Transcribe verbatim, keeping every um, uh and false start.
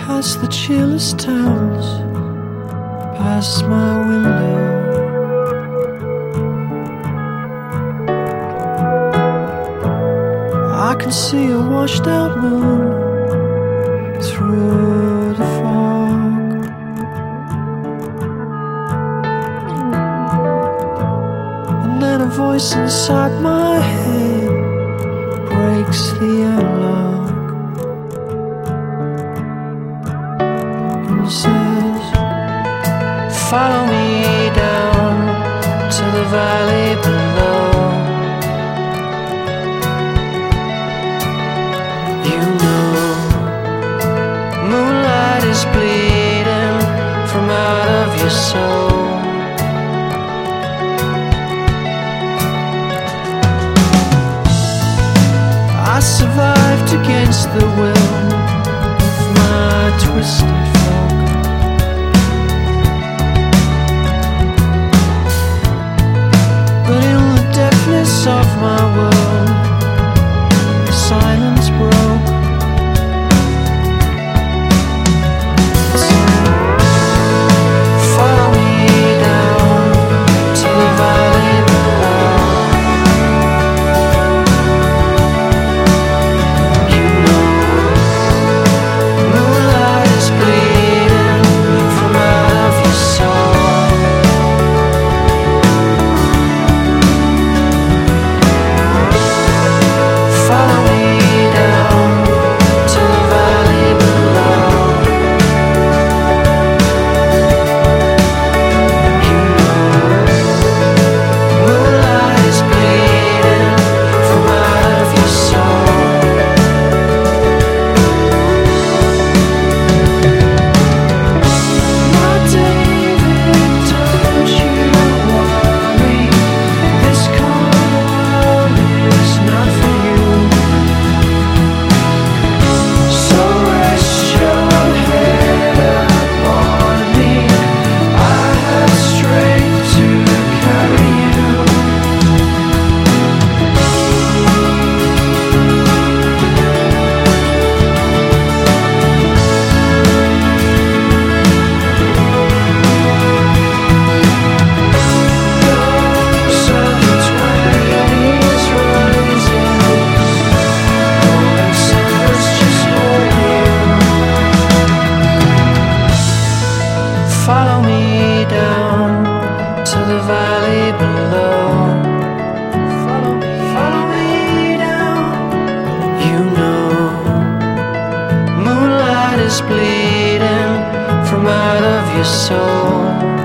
past the cheerless towns, past my window. I can see a washed out moon through the fog. And then a voice inside my head breaks the analog and says, follow me down to the valley below. You know, moonlight is bleeding from out of your soul. I survived against the will of my twisted folk. But in the deafness of my world, silence broke. Follow me down to the valley below. You know, moonlight is bleeding from out of your soul. Follow me down to the valley below. You know, moonlight is bleeding from out of your soul. My David, don't you worry, this call is not for you. So rest your head upon me, I have strength to carry you. Those are the twenties rising, golden summers just for you. Follow me down to the valley below. Follow me, follow me down. You know, moonlight is bleeding from out of your soul.